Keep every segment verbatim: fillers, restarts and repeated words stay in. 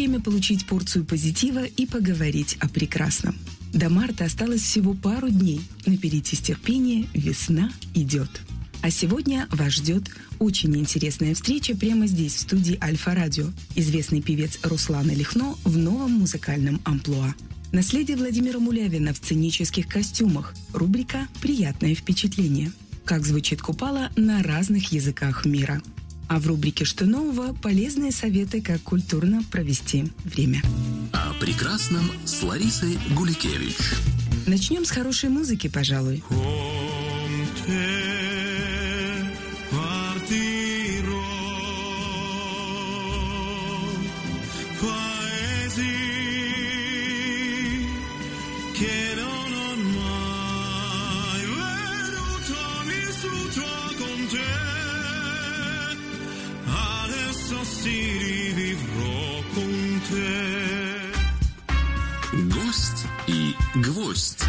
время получить порцию позитива и поговорить о прекрасном. До марта осталось всего пару дней. Наберитесь терпения, весна идет. А сегодня вас ждет очень интересная встреча прямо здесь, в студии Альфа-Радио. Известный певец Руслан Лихно в новом музыкальном амплуа. Наследие Владимира Мулявина в сценических костюмах. Рубрика «Приятное впечатление». Как звучит Купала на разных языках мира. А в рубрике «Что нового» полезные советы, как культурно провести время. О прекрасном с Ларисой Гуликевич. Начнем с хорошей музыки, пожалуй. Гость и гвоздь.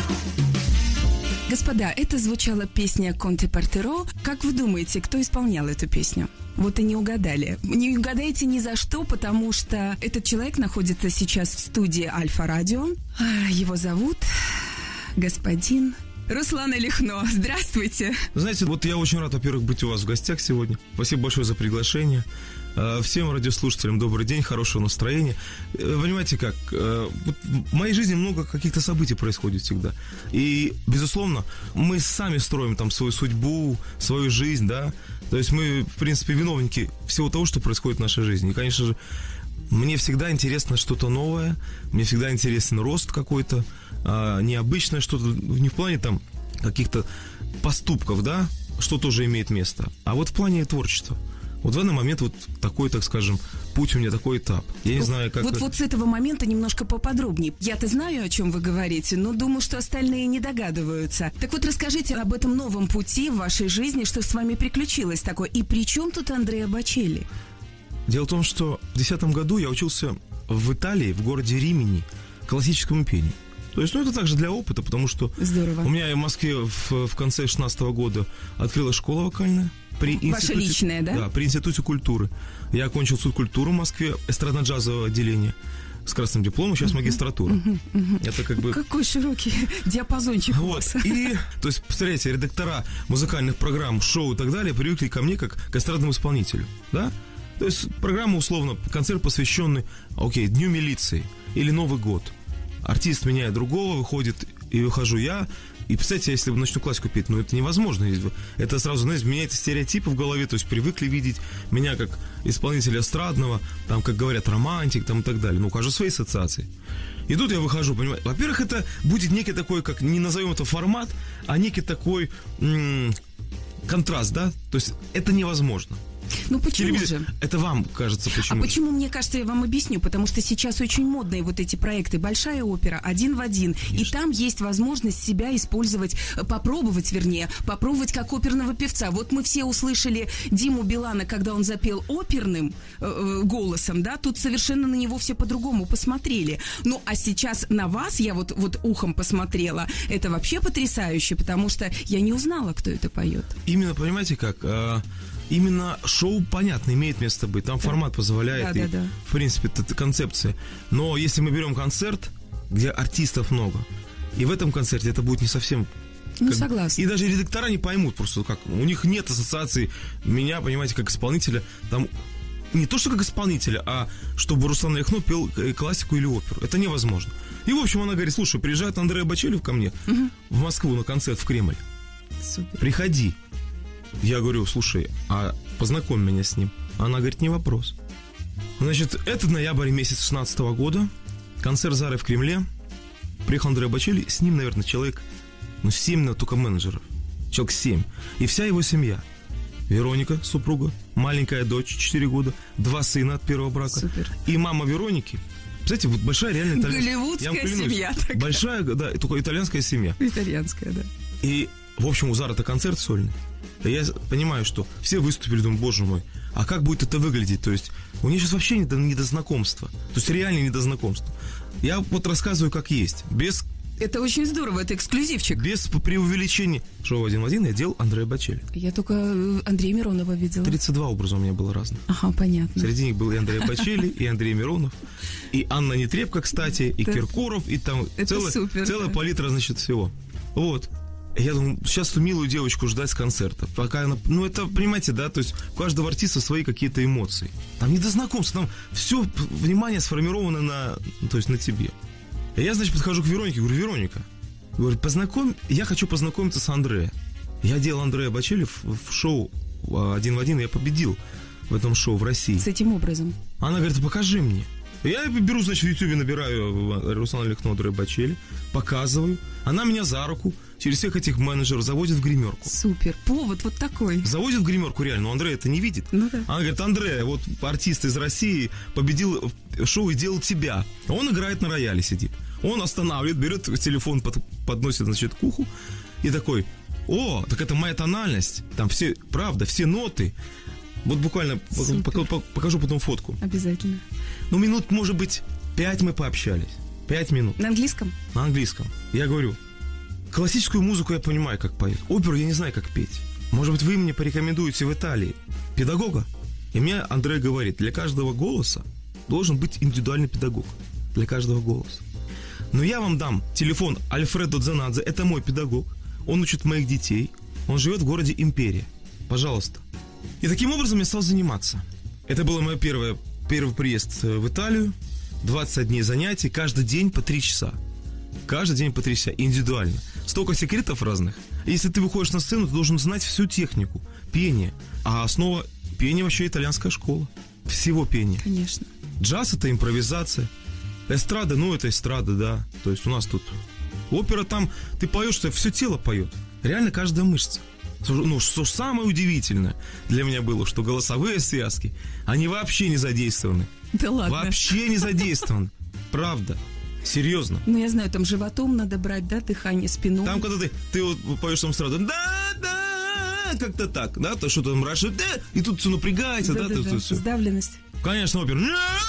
Господа, это звучала песня «Конте Партеро». Как вы думаете, кто исполнял эту песню? Вот и не угадали. Не угадаете ни за что, потому что этот человек находится сейчас в студии Альфа-Радио. Его зовут господин Руслан Лихно. Здравствуйте. Знаете, вот я очень рад, во-первых, быть у вас в гостях сегодня. Спасибо большое за приглашение. Всем радиослушателям добрый день, хорошего настроения. Понимаете как, вот в моей жизни много каких-то событий происходит всегда. И, безусловно, мы сами строим там свою судьбу, свою жизнь, да. То есть мы, в принципе, виновники всего того, что происходит в нашей жизни. И, конечно же, мне всегда интересно что-то новое, мне всегда интересен рост какой-то, необычное что-то, не в плане там каких-то поступков, да, что тоже имеет место, а вот в плане творчества. Вот в данный момент вот такой, так скажем, путь у меня, такой этап. Я не вот, знаю, как... Вот, это... вот с этого момента немножко поподробнее. Я-то знаю, о чем вы говорите, но думаю, что остальные не догадываются. Так вот, расскажите об этом новом пути в вашей жизни, что с вами приключилось такое. И при чем тут Андреа Бочелли? Дело в том, что в две тысячи десятом году я учился в Италии, в городе Римини, классическому пению. То есть, ну, это также для опыта, потому что Здорово. У меня в Москве в, в конце шестнадцатого года открылась школа вокальная. При Ваша институте, личная, да? Да, при Институте культуры. Я окончил субкультуру в Москве, эстрадно-джазовое отделение с красным дипломом, сейчас uh-huh, магистратура. Uh-huh, uh-huh. Это как бы... Какой широкий диапазончик у вас. Вот. И, то есть, представляете, редактора музыкальных программ, шоу и так далее привыкли ко мне как к эстрадному исполнителю, да? То есть, программа, условно, концерт, посвященный, окей, Дню милиции или Новый год. Артист меняет другого, выходит, и выхожу я. И, представьте, если бы начну классику петь, ну, это невозможно. Это сразу, знаете, меняется стереотипы в голове, то есть привыкли видеть меня как исполнителя эстрадного, там, как говорят, романтик, там, и так далее. Ну, у каждого свои ассоциации. И тут я выхожу, понимаете. Во-первых, это будет некий такой, как, не назовем это формат, а некий такой м- контраст, да? То есть это невозможно. Ну почему же? Это вам кажется, почему? А почему, мне кажется, я вам объясню. Потому что сейчас очень модные вот эти проекты. Большая опера, один в один. Конечно. И там есть возможность себя использовать, попробовать, вернее, попробовать как оперного певца. Вот мы все услышали Диму Билана, когда он запел оперным э, голосом, да, тут совершенно на него все по-другому посмотрели. Ну, а сейчас на вас я вот, вот ухом посмотрела. Это вообще потрясающе, потому что я не узнала, кто это поет. Именно, понимаете как... А... Именно шоу, понятно, имеет место быть. Там да. формат позволяет, да, и, да, да. в принципе, это концепция. Но если мы берем концерт, где артистов много, и в этом концерте это будет не совсем... Ну, как... согласна. И даже редактора не поймут просто, как... У них нет ассоциации меня, понимаете, как исполнителя. Там не то, что как исполнителя, а чтобы Руслан Лихно пел классику или оперу. Это невозможно. И, в общем, она говорит, слушай, приезжает Андреа Бочелли ко мне угу. в Москву на концерт в Кремль. Супер. Приходи. Я говорю, слушай, а познакомь меня с ним. Она говорит, не вопрос. Значит, это ноябрь месяц шестнадцатого года. Концерт Зары в Кремле. Приехал Андреа Бочелли. С ним, наверное, человек, ну, семь, но только менеджеров. Человек семь. И вся его семья. Вероника, супруга, маленькая дочь, четыре года, два сына от первого брака. Супер. И мама Вероники. Представляете, вот большая реально итальянская... Голливудская семья такая. Большая, да, только итальянская семья. Итальянская, да. И, в общем, у Зары-то концерт сольный. И я понимаю, что все выступили, думаю, боже мой, а как будет это выглядеть? То есть, у нее сейчас вообще не до, не до знакомства. То есть, реально не до знакомства. Я вот рассказываю, как есть, без Это очень здорово, это эксклюзивчик. Без преувеличения. Шоу «Один в один» я делал Андрея Бочелли. Я только Андрея Миронова видела. тридцать два образа у меня было разных. Ага, понятно. Среди них был и Андрей Бочелли, и Андрей Миронов, и Анна Нетребко, кстати, и Киркоров, и там целая, супер, целая да. палитра, значит, всего. Вот. Я думаю, сейчас эту милую девочку ждать с концерта. Пока она... Ну, это, понимаете, да, то есть у каждого артиста свои какие-то эмоции. Там не до знакомства, там все внимание сформировано на, то есть на тебе. И я, значит, подхожу к Веронике, говорю, Вероника, говорю, познакомь, я хочу познакомиться с Андреем. Я делал Андрея Бочелли в, в шоу «Один в один», я победил в этом шоу в России. С этим образом. Она говорит, покажи мне. Я беру, значит, в Ютубе набираю Руслана Лихно, Андрея Бочелли, показываю. Она меня за руку через всех этих менеджеров заводит в гримерку. Супер, повод вот такой. Заводит в гримерку реально, но Андрей это не видит. Ну да. Она говорит, Андрей, вот артист из России победил в шоу и делал тебя. Он играет на рояле, сидит. Он останавливает, берет телефон, под, подносит, значит, к уху и такой, о, так это моя тональность. Там все, правда, все ноты. Вот буквально покажу, покажу потом фотку. Обязательно. Ну, минут, может быть, пять мы пообщались. Пять минут. На английском? На английском. Я говорю, классическую музыку я понимаю, как поет. Оперу я не знаю, как петь. Может быть, вы мне порекомендуете в Италии педагога? И мне Андрей говорит, для каждого голоса должен быть индивидуальный педагог. Для каждого голоса. Но я вам дам телефон Альфредо Дзанадзе. Это мой педагог. Он учит моих детей. Он живет в городе Империя. Пожалуйста. И таким образом я стал заниматься. Это было мой первое, первый приезд в Италию. двадцать дней занятий, каждый день по три часа. Каждый день по три часа, индивидуально. Столько секретов разных. Если ты выходишь на сцену, ты должен знать всю технику пения. А основа пения вообще итальянская школа. Всего пения. Конечно. Джаз — это импровизация. Эстрада, ну это эстрада, да. То есть у нас тут опера, там ты поешь, что все тело поет. Реально каждая мышца. Ну, что самое удивительное для меня было, что голосовые связки, они вообще не задействованы. Да ладно. Вообще не задействованы. Правда. Серьезно. Ну, я знаю, там животом надо брать, да, дыхание, спиной. Там, когда ты, ты вот поешь там сразу, да, да, как-то так, да, то что-то мрачно, да, и тут все напрягается, да, да, да, да, да. Сдавленность. Конечно, опера.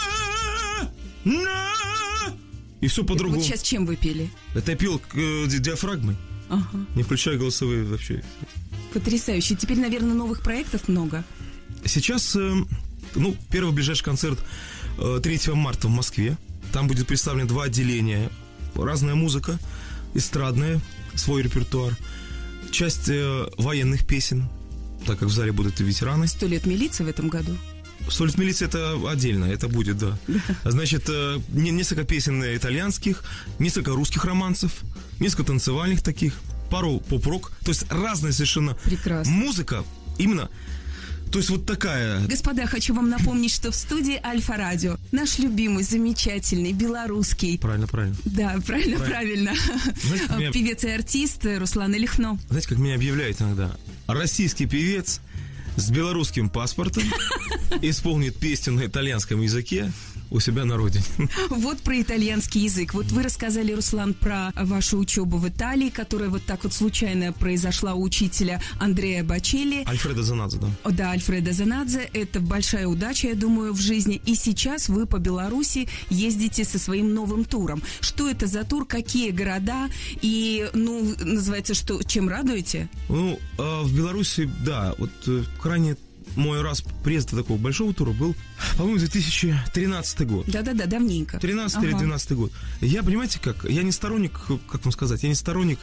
И все по-другому. Вот сейчас чем вы пели? Это я пел э, диафрагмой. Ага. Не включая голосовые вообще. Потрясающе. Теперь, наверное, новых проектов много. Сейчас, э, ну, первый ближайший концерт э, третьего марта в Москве. Там будет представлено два отделения. Разная музыка, эстрадная, свой репертуар. Часть э, военных песен, так как в зале будут и ветераны. Сто лет милиции в этом году. «Сто лет милиции» это отдельно, это будет, да. Значит, э, несколько песен итальянских, несколько русских романсов, несколько танцевальных таких, пару поп-рок. То есть разная совершенно Прекрасно. Музыка. Именно, то есть вот такая. Господа, хочу вам напомнить, что в студии Альфа-радио наш любимый, замечательный, белорусский. Правильно, правильно. Да, правильно, правильно. Знаете, меня... Певец и артист Руслан Лихно. Знаете, как меня объявляют иногда? Российский певец с белорусским паспортом исполнит песню на итальянском языке у себя на родине. Вот про итальянский язык. Вот вы рассказали, Руслан, про вашу учебу в Италии, которая вот так вот случайно произошла у учителя Андрея Бочелли. Альфредо Занадзе, да. Да, Альфредо Занадзе. Это большая удача, я думаю, в жизни. И сейчас вы по Беларуси ездите со своим новым туром. Что это за тур? Какие города? И, ну, называется, что, чем радуете? Ну, в Беларуси, да, вот крайне мой раз приезда такого большого тура был, по-моему, две тысячи тринадцатый год. Да-да-да, давненько. тринадцатый ага. или двенадцатый год. Я, понимаете, как, я не сторонник, как вам сказать, я не сторонник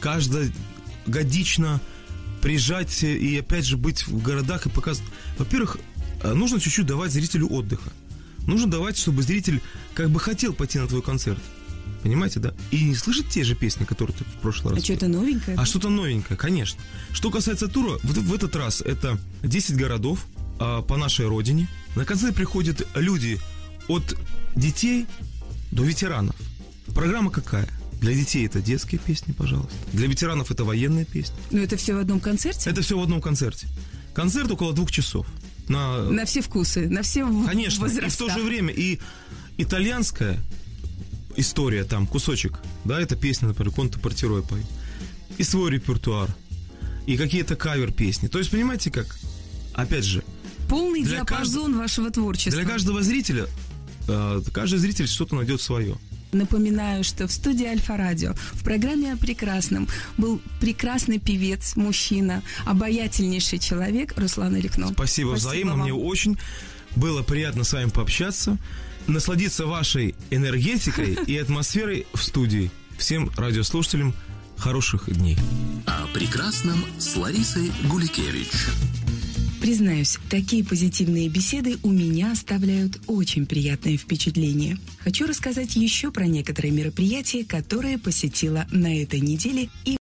каждогодично приезжать и опять же быть в городах и показывать. Во-первых, нужно чуть-чуть давать зрителю отдыха. Нужно давать, чтобы зритель как бы хотел пойти на твой концерт. Понимаете, да? И не слышать те же песни, которые ты в прошлый раз. А что-то новенькое? А да? Что-то новенькое, конечно. Что касается тура, в, в этот раз это десять городов а, по нашей родине. На концерт приходят люди от детей до ветеранов. Программа какая? Для детей это детские песни, пожалуйста. Для ветеранов это военные песни. Но это все в одном концерте? Это все в одном концерте. Концерт около двух часов. На, на все вкусы, на все конечно, возраста. Конечно, и в то же время и итальянская история, там, кусочек, да, это песня, например, Конте Портирой поет, и свой репертуар, и какие-то кавер-песни. То есть, понимаете, как, опять же, полный диапазон кажд... вашего творчества. Для каждого зрителя, э, каждый зритель что-то найдет свое. Напоминаю, что в студии Альфа-Радио в программе о прекрасном был прекрасный певец, мужчина, обаятельнейший человек Руслан Ирикно. Спасибо, Спасибо взаимно, вам. Мне очень было приятно с вами пообщаться, насладиться вашей энергетикой и атмосферой в студии. Всем радиослушателям хороших дней. О прекрасном с Ларисой Гуликевич. Признаюсь, такие позитивные беседы у меня оставляют очень приятное впечатление. Хочу рассказать еще про некоторые мероприятия, которые посетила на этой неделе и